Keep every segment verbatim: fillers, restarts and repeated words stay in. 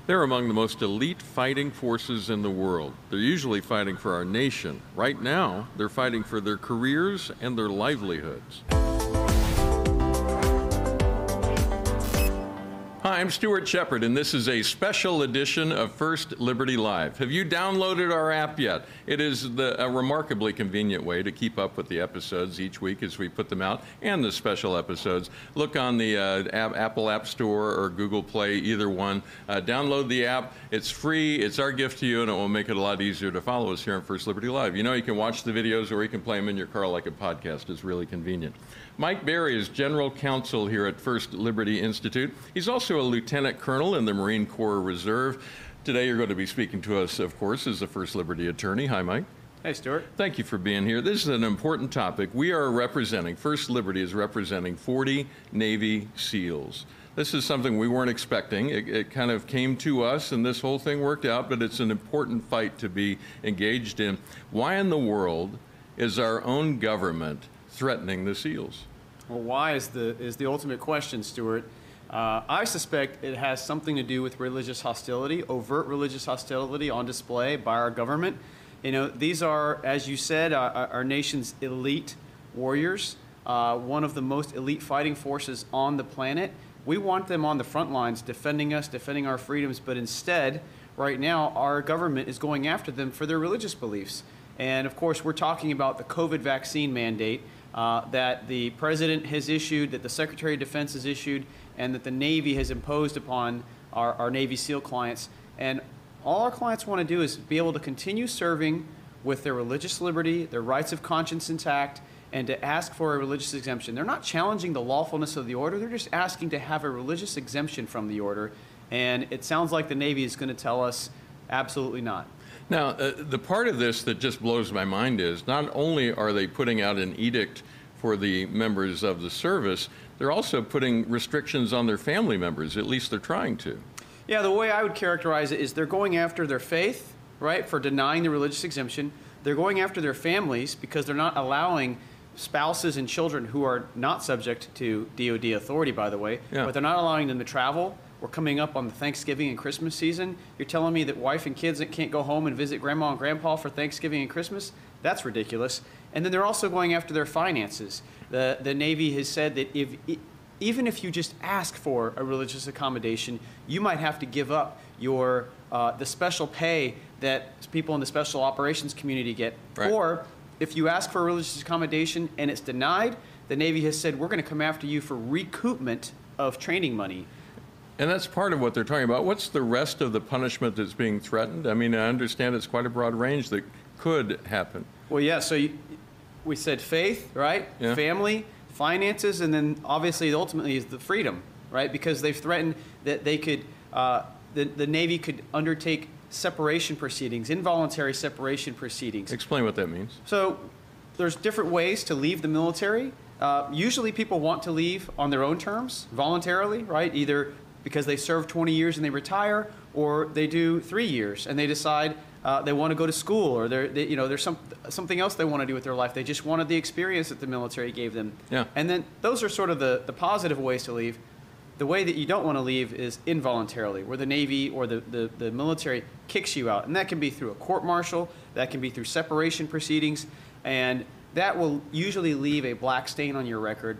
They're among the most elite fighting forces in the world. They're usually fighting for our nation. Right now, they're fighting for their careers and their livelihoods. Hi, I'm Stuart Shepard, and this is a special edition of First Liberty Live. Have you downloaded our app yet? It is the, a remarkably convenient way to keep up with the episodes each week as we put them out, and the special episodes. Look on the uh, app, Apple App Store or Google Play, either one. Uh, download the app. It's free. It's our gift to you, and it will make it a lot easier to follow us here on First Liberty Live. You know, you can watch the videos or you can play them in your car like a podcast. It's really convenient. Mike Berry is General Counsel here at First Liberty Institute. He's also a Lieutenant Colonel in the Marine Corps Reserve. Today you're going to be speaking to us, of course, as the First Liberty Attorney. Hi, Mike. Hey, Stuart. Thank you for being here. This is an important topic. We are representing, First Liberty is representing forty Navy SEALs. This is something we weren't expecting. It, it kind of came to us, and this whole thing worked out, but it's an important fight to be engaged in. Why in the world is our own government threatening the SEALs? Well, why is the is the ultimate question, Stuart. Uh, I suspect it has something to do with religious hostility, overt religious hostility on display by our government. You know, these are, as you said, uh, our nation's elite warriors, uh, one of the most elite fighting forces on the planet. We want them on the front lines defending us, defending our freedoms, but instead, right now, our government is going after them for their religious beliefs. And of course, we're talking about the COVID vaccine mandate uh, that the President has issued, that the Secretary of Defense has issued, and that the Navy has imposed upon our, our Navy SEAL clients. And all our clients want to do is be able to continue serving with their religious liberty, their rights of conscience intact, and to ask for a religious exemption. They're not challenging the lawfulness of the order, they're just asking to have a religious exemption from the order. And it sounds like the Navy is going to tell us absolutely not. Now, uh, the part of this that just blows my mind is not only are they putting out an edict for the members of the service, they're also putting restrictions on their family members. At least they're trying to. Yeah, the way I would characterize it is they're going after their faith, right, for denying the religious exemption. They're going after their families because they're not allowing spouses and children who are not subject to D O D authority, by the way, yeah. but they're not allowing them to travel. We're coming up on the Thanksgiving and Christmas season. You're telling me that wife and kids can't go home and visit grandma and grandpa for Thanksgiving and Christmas? That's ridiculous. And then they're also going after their finances. The, the Navy has said that if, even if you just ask for a religious accommodation, you might have to give up your uh, the special pay that people in the special operations community get. Right. Or if you ask for a religious accommodation and it's denied, the Navy has said, we're going to come after you for recoupment of training money. And that's part of what they're talking about. What's the rest of the punishment that's being threatened? I mean, I understand it's quite a broad range that could happen. Well, yeah, so you, we said faith, right? Yeah. Family, finances, and then obviously ultimately is the freedom, right? Because they've threatened that they could, uh, the, the Navy could undertake separation proceedings, involuntary separation proceedings. Explain what that means. So there's different ways to leave the military. Uh, usually people want to leave on their own terms, voluntarily, right? Either because they serve twenty years and they retire, or they do three years and they decide uh, they want to go to school, or they're, they, you know, there's some, something else they want to do with their life. They just wanted the experience that the military gave them. Yeah. And then those are sort of the, the positive ways to leave. The way that you don't want to leave is involuntarily, where the Navy or the, the, the military kicks you out. And that can be through a court-martial, that can be through separation proceedings, and that will usually leave a black stain on your record,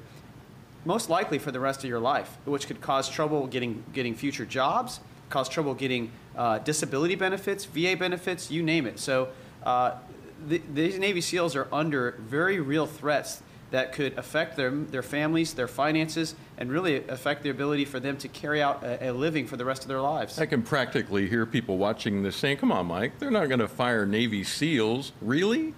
most likely for the rest of your life, which could cause trouble getting, getting future jobs, cause trouble getting uh, disability benefits, V A benefits, you name it. So uh, the, these Navy SEALs are under very real threats that could affect their, their families, their finances, and really affect the ability for them to carry out a, a living for the rest of their lives. I can practically hear people watching this saying, come on, Mike, they're not going to fire Navy SEALs. Really?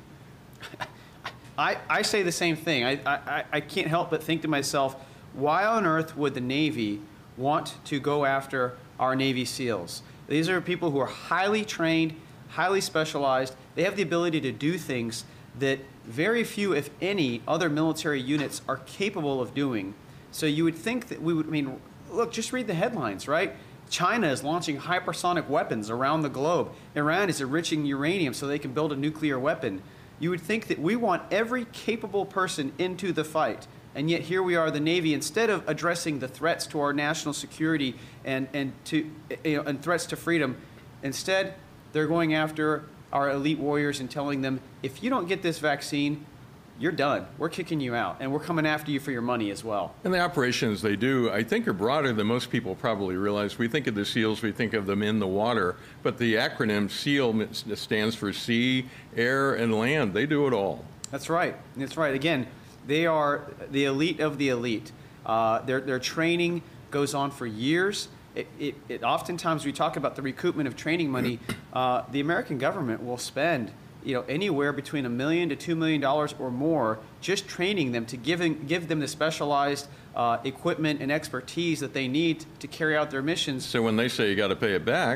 I, I say the same thing. I, I, I can't help but think to myself, why on earth would the Navy want to go after our Navy SEALs? These are people who are highly trained, highly specialized. They have the ability to do things that very few, if any, other military units are capable of doing. So you would think that we would, I mean, look, just read the headlines, right? China is launching hypersonic weapons around the globe. Iran is enriching uranium so they can build a nuclear weapon. You would think that we want every capable person into the fight, And yet here we are, the Navy, instead of addressing the threats to our national security and, and, to, you know, and threats to freedom, instead they're going after our elite warriors and telling them, if you don't get this vaccine, you're done. We're kicking you out, and we're coming after you for your money as well. And the operations they do, I think, are broader than most people probably realize. We think of the SEALs, we think of them in the water, but the acronym SEAL stands for sea, air, and land. They do it all. That's right. That's right. Again, they are the elite of the elite. Uh, their, their training goes on for years. It, it, it, oftentimes, we talk about the recoupment of training money. Uh, the American government will spend you know, anywhere between a million to two million dollars or more just training them to giving, give them the specialized uh, equipment and expertise that they need to carry out their missions. So when they say you got to pay it back,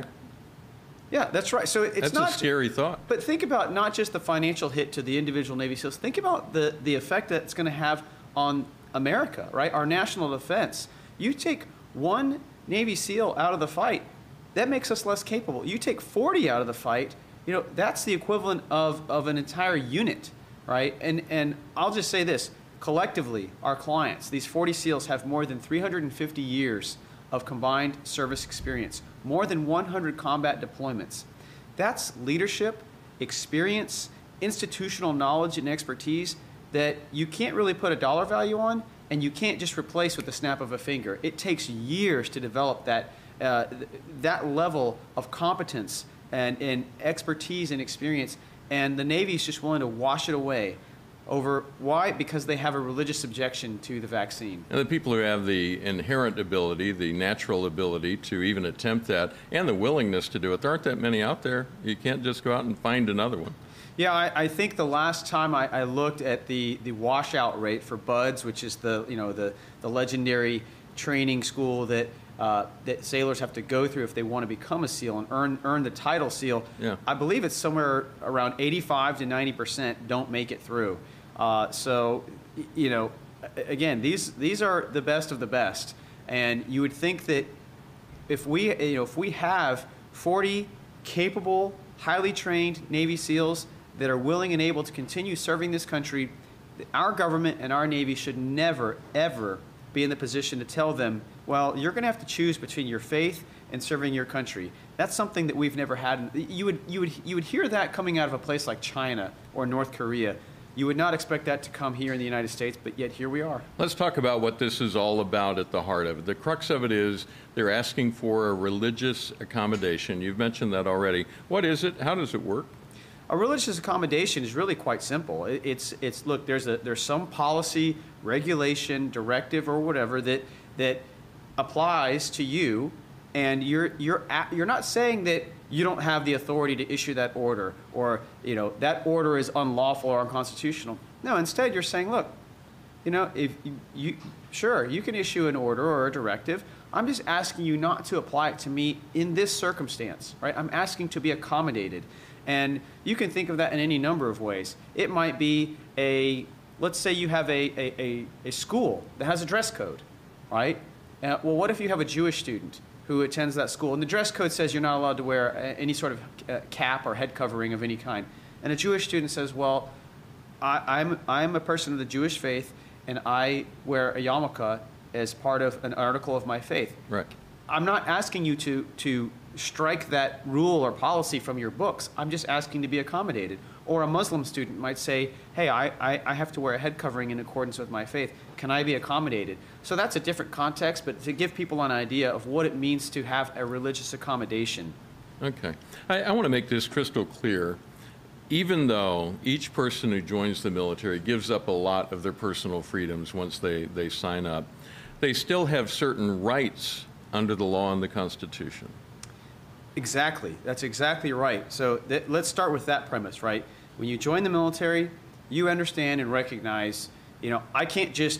yeah, that's right. So it's that's not a scary thought. But think about not just the financial hit to the individual Navy SEALs. Think about the the effect that it's going to have on America, right? Our national defense. You take one Navy SEAL out of the fight, that makes us less capable. You take forty out of the fight, you know, that's the equivalent of, of an entire unit, right? And, and I'll just say this, collectively, our clients, these forty SEALs have more than three hundred fifty years of combined service experience, more than one hundred combat deployments. That's leadership, experience, institutional knowledge and expertise that you can't really put a dollar value on, and you can't just replace with the snap of a finger. It takes years to develop that, uh, that level of competence and, and expertise and experience, and the Navy's just willing to wash it away. Over why? Because they have a religious objection to the vaccine. And the people who have the inherent ability, the natural ability to even attempt that, and the willingness to do it, there aren't that many out there. You can't just go out and find another one. Yeah, I, I think the last time I, I looked at the, the washout rate for BUD/S, which is the you know the, the legendary training school that uh, that sailors have to go through if they want to become a SEAL and earn earn the title SEAL. Yeah. I believe it's somewhere around eighty-five to ninety percent don't make it through. Uh, so, you know, again, these these are the best of the best, and you would think that if we you know if we have forty capable, highly trained Navy SEALs that are willing and able to continue serving this country, our government and our Navy should never, ever be in the position to tell them, well, you're going to have to choose between your faith and serving your country. That's something that we've never had. You would, you would, you would hear that coming out of a place like China or North Korea. You would not expect that to come here in the United States, but yet here we are. Let's talk about what this is all about at the heart of it. The crux of it is they're asking for a religious accommodation. You've mentioned that already. What is it? How does it work? A religious accommodation is really quite simple. It, it's, it's look, there's, a, there's some policy, regulation, directive, or whatever that, that applies to you, and you're, you're, at, you're not saying that you don't have the authority to issue that order, or you know that order is unlawful or unconstitutional. No, instead you're saying, look, you know, if you, you sure you can issue an order or a directive. I'm just asking you not to apply it to me in this circumstance, right? I'm asking to be accommodated. And you can think of that in any number of ways. It might be a, let's say you have a, a, a, a school that has a dress code, right? Uh, well, what if you have a Jewish student who attends that school, and the dress code says you're not allowed to wear any sort of uh, cap or head covering of any kind. And a Jewish student says, well, I, I'm, I'm a person of the Jewish faith, and I wear a yarmulke as part of an article of my faith. Right. I'm not asking you to, to strike that rule or policy from your books. I'm just asking to be accommodated. Or a Muslim student might say, hey, I, I, I have to wear a head covering in accordance with my faith. Can I be accommodated? So that's a different context, but to give people an idea of what it means to have a religious accommodation. Okay. I, I want to make this crystal clear. Even though each person who joins the military gives up a lot of their personal freedoms once they, they sign up, they still have certain rights under the law and the Constitution. Exactly. That's exactly right. So th- let's start with that premise, right? When you join the military, you understand and recognize, you know, I can't just,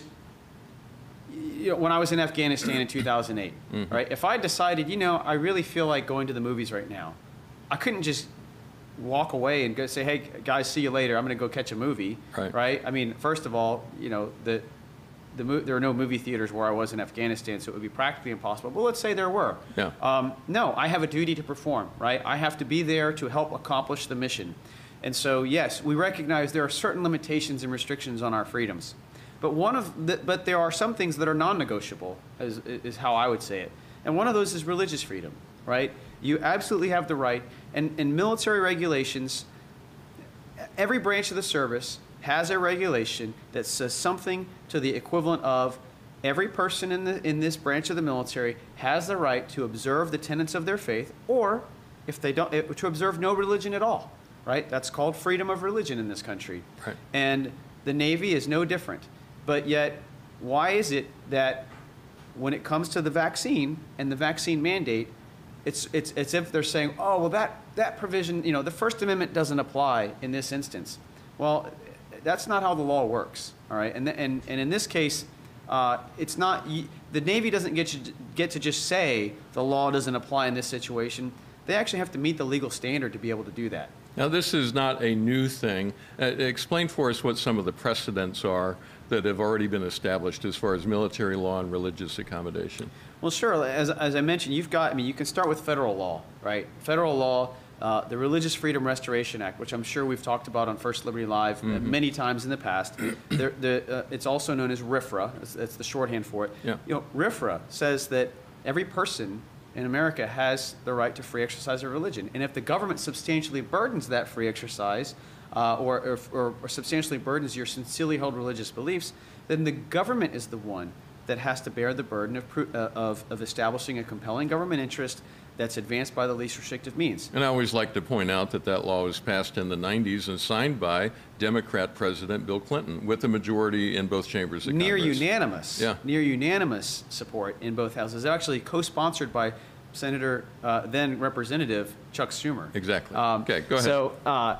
you know, when I was in Afghanistan in two thousand eight, mm-hmm. right? If I decided, you know, I really feel like going to the movies right now, I couldn't just walk away and go say, hey, guys, see you later. I'm going to go catch a movie, right. right? I mean, first of all, you know, the The mo- there are no movie theaters where I was in Afghanistan, so it would be practically impossible. But let's say there were. Yeah. Um, no, I have a duty to perform, right? I have to be there to help accomplish the mission. And so, yes, we recognize there are certain limitations and restrictions on our freedoms. But one of the, but there are some things that are non-negotiable, is, is how I would say it. And one of those is religious freedom, right? You absolutely have the right, and, and military regulations, every branch of the service has a regulation that says something to the equivalent of every person in, the, in this branch of the military has the right to observe the tenets of their faith, or if they don't, to observe no religion at all, right? That's called freedom of religion in this country. Right. And the Navy is no different. But yet, why is it that when it comes to the vaccine and the vaccine mandate, it's, it's, it's if they're saying, oh, well, that, that provision, you know, the First Amendment doesn't apply in this instance. Well, that's not how the law works, all right? And, and, and in this case, uh, it's not, the Navy doesn't get, to, get to just say the law doesn't apply in this situation. They actually have to meet the legal standard to be able to do that. Now, this is not a new thing. Uh, explain for us what some of the precedents are that have already been established as far as military law and religious accommodation. Well, sure. As, as I mentioned, you've got, I mean, you can start with federal law, right? Federal law, uh, the Religious Freedom Restoration Act, which I'm sure we've talked about on First Liberty Live mm-hmm. many times in the past. the, the, uh, it's also known as RFRA. That's, that's the shorthand for it. Yeah. You know, RFRA says that every person in America has the right to free exercise of religion. And if the government substantially burdens that free exercise, uh, or, or, or, or substantially burdens your sincerely held religious beliefs, then the government is the one that has to bear the burden of, uh, of, of establishing a compelling government interest that's advanced by the least restrictive means. And I always like to point out that that law was passed in the nineties and signed by Democrat President Bill Clinton with a majority in both chambers of Near Congress. unanimous. Yeah. Near unanimous support in both houses. Actually co-sponsored by Senator, uh, then Representative Chuck Schumer. Exactly. Um, okay, go ahead. So, uh,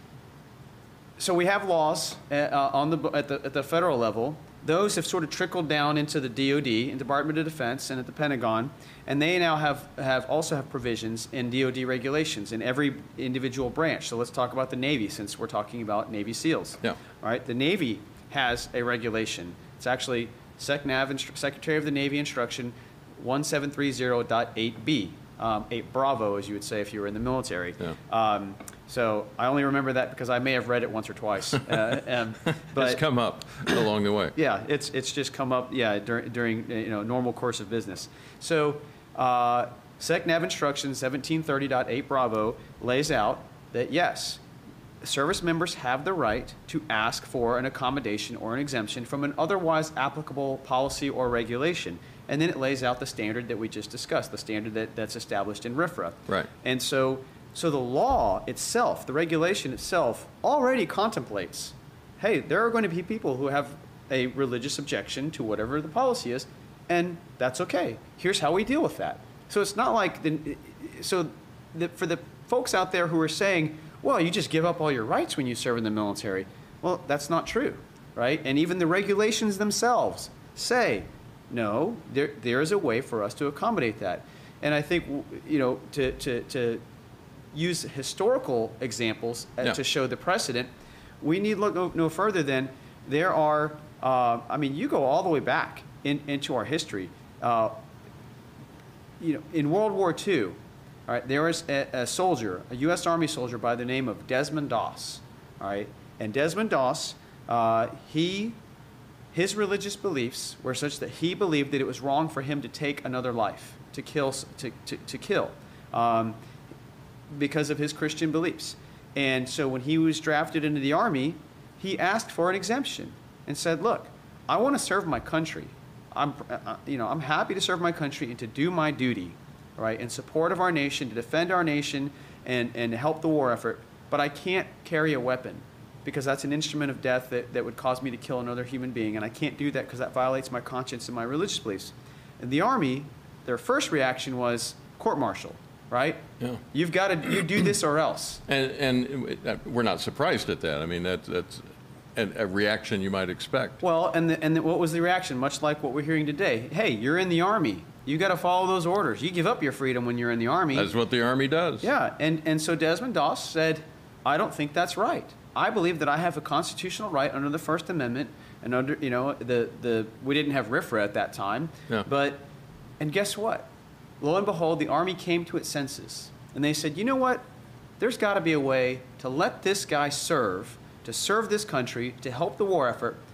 so we have laws uh, on the, at, the, at the federal level. Those have sort of trickled down into the D O D, in Department of Defense, and at the Pentagon, and they now have, have also have provisions in D O D regulations in every individual branch. So let's talk about the Navy, since we're talking about Navy SEALs. Yeah. All right. The Navy has a regulation. It's actually SecNav, Instru- Secretary of the Navy Instruction one seven three zero point eight B, um, eight Bravo, as you would say if you were in the military. Yeah. Um, so I only remember that because I may have read it once or twice. Uh, um, but it's come up along the way. Yeah, it's it's just come up, yeah, during, during you know, normal course of business. So uh, SecNav Instruction seventeen thirty point eight Bravo lays out that, yes, service members have the right to ask for an accommodation or an exemption from an otherwise applicable policy or regulation. And then it lays out the standard that we just discussed, the standard that, that's established in RFRA. Right. And so, so the law itself, the regulation itself, already contemplates, hey, there are going to be people who have a religious objection to whatever the policy is, and that's okay. Here's how we deal with that. So it's not like, the, so the, for the folks out there who are saying, well, you just give up all your rights when you serve in the military, well, that's not true, right? And even the regulations themselves say, no, there, there is a way for us to accommodate that. And I think, you know, to, to, to use historical examples uh, yeah. to show the precedent, we need look no, no further than there are, uh, I mean, you go all the way back in, into our history. Uh, you know, in World War Two, all right, there was a, a soldier, a U S Army soldier by the name of Desmond Doss, all right? And Desmond Doss, uh, he... his religious beliefs were such that he believed that it was wrong for him to take another life, to kill, to, to, to kill, um, because of his Christian beliefs. And so when he was drafted into the Army, he asked for an exemption and said, look, I want to serve my country. I'm, uh, you know, I'm happy to serve my country and to do my duty, right, in support of our nation, to defend our nation and, and help the war effort, but I can't carry a weapon, because that's an instrument of death that, that would cause me to kill another human being, and I can't do that because that violates my conscience and my religious beliefs. In the Army, their first reaction was court-martial, right? Yeah. You've got to you do this or else. And, and we're not surprised at that. I mean, that, that's a, a reaction you might expect. Well, and, the, and the, what was the reaction? Much like what we're hearing today. Hey, you're in the Army. You got to follow those orders. You give up your freedom when you're in the Army. That's what the Army does. Yeah, and, and so Desmond Doss said, I don't think that's right. I believe that I have a constitutional right under the First Amendment, and under, you know, the, the we didn't have RFRA at that time, yeah. but, and guess what? Lo and behold, the Army came to its senses, and they said, you know what? There's got to be a way to let this guy serve, to serve this country, to help the war effort,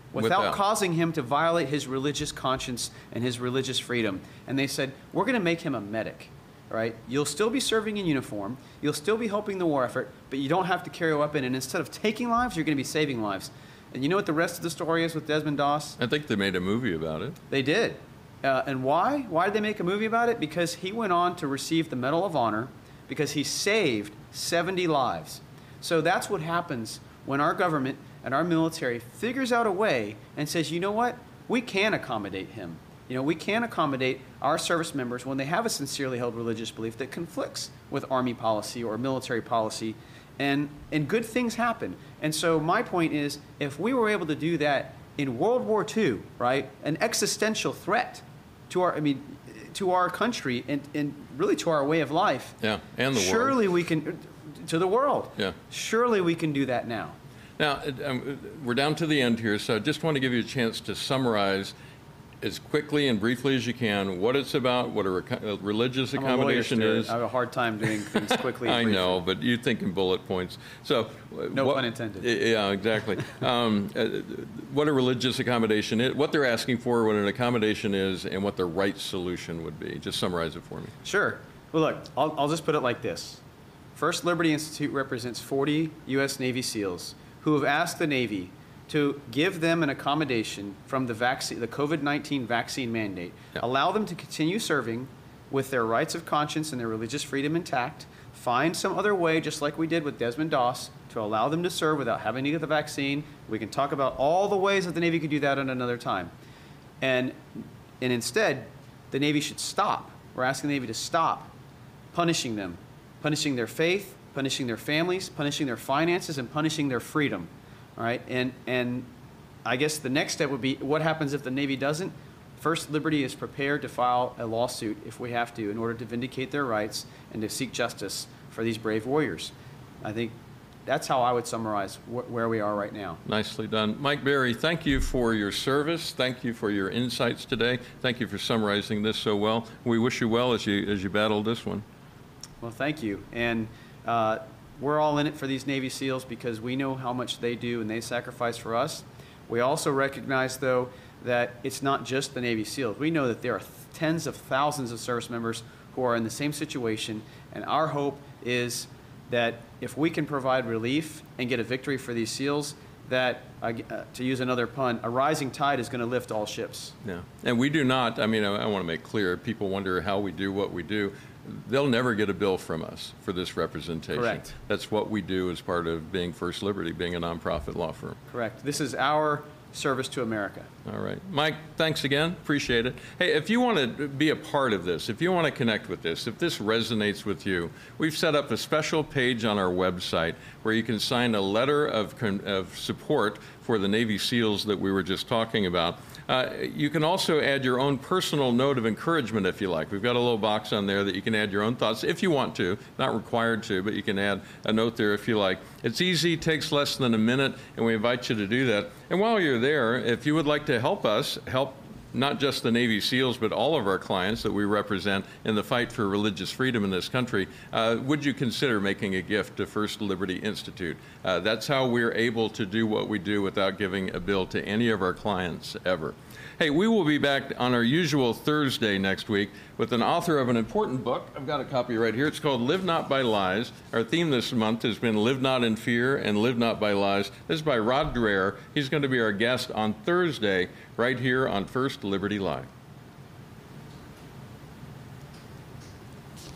without, Without. causing him to violate his religious conscience and his religious freedom. And they said, we're going to make him a medic. Right? You'll still be serving in uniform. You'll still be helping the war effort, but you don't have to carry a weapon. And instead of taking lives, you're going to be saving lives. And you know what the rest of the story is with Desmond Doss? I think they made a movie about it. They did. Uh, and why? Why did they make a movie about it? Because he went on to receive the Medal of Honor because he saved seventy lives. So that's what happens when our government and our military figures out a way and says, you know what? We can accommodate him. You know, we can accommodate our service members when they have a sincerely held religious belief that conflicts with Army policy or military policy, and, and good things happen. And so my point is, if we were able to do that in World War Two, right, an existential threat to our, I mean, to our country and, and really to our way of life, Yeah, and the world. surely we can, to the world, Yeah. surely we can do that now. Now, um, we're down to the end here, so I just want to give you a chance to summarize as quickly and briefly as you can what it's about, what a, rec- a religious I'm a lawyer, accommodation Stuart. is. I have a hard time doing things quickly and I briefly. know, but you think in bullet points. So, uh, No what- pun intended. Yeah, exactly. um, uh, what a religious accommodation is, what they're asking for, what an accommodation is, and what the right solution would be. Just summarize it for me. Sure. Well, look, I'll, I'll just put it like this. First Liberty Institute represents forty U S Navy SEALs who have asked the Navy to give them an accommodation from the vaccine, the COVID nineteen vaccine mandate, Yeah. allow them to continue serving with their rights of conscience and their religious freedom intact, find some other way, just like we did with Desmond Doss, to allow them to serve without having to get the vaccine. We can talk about all the ways that the Navy could do that at another time. And, and instead, the Navy should stop. We're asking the Navy to stop punishing them, punishing their faith, punishing their families, punishing their finances, and punishing their freedom. All right, and and I guess the next step would be, what happens if the Navy doesn't? First Liberty is prepared to file a lawsuit if we have to in order to vindicate their rights and to seek justice for these brave warriors. I think that's how I would summarize wh- where we are right now. Nicely done. Mike Berry, thank you for your service. Thank you for your insights today. Thank you for summarizing this so well. We wish you well as you, as you battle this one. Well, thank you. And uh, we're all in it for these Navy SEALs because we know how much they do and they sacrifice for us. We also recognize, though, that it's not just the Navy SEALs. We know that there are tens of thousands of service members who are in the same situation, and our hope is that if we can provide relief and get a victory for these SEALs, that, uh, to use another pun, a rising tide is going to lift all ships. Yeah. And we do not, I mean, I, I want to make clear, people wonder how we do what we do. They'll never get a bill from us for this representation. Correct. That's what we do as part of being First Liberty, being a nonprofit law firm. Correct. This is our service to America. All right. Mike, thanks again. Appreciate it. Hey, if you want to be a part of this, if you want to connect with this, if this resonates with you, we've set up a special page on our website where you can sign a letter of, con- of support for the Navy SEALs that we were just talking about. Uh, you can also add your own personal note of encouragement if you like. We've got a little box on there that you can add your own thoughts if you want to, not required to, but you can add a note there if you like. It's easy, takes less than a minute, and we invite you to do that. And while you're there, if you would like to help us, help not just the Navy SEALs, but all of our clients that we represent in the fight for religious freedom in this country, uh, would you consider making a gift to First Liberty Institute? Uh, that's how we're able to do what we do without giving a bill to any of our clients ever. Hey, we will be back on our usual Thursday next week with an author of an important book. I've got a copy right here. It's called Live Not by Lies. Our theme this month has been Live Not in Fear and Live Not by Lies. This is by Rod Dreher. He's going to be our guest on Thursday right here on First Liberty Live.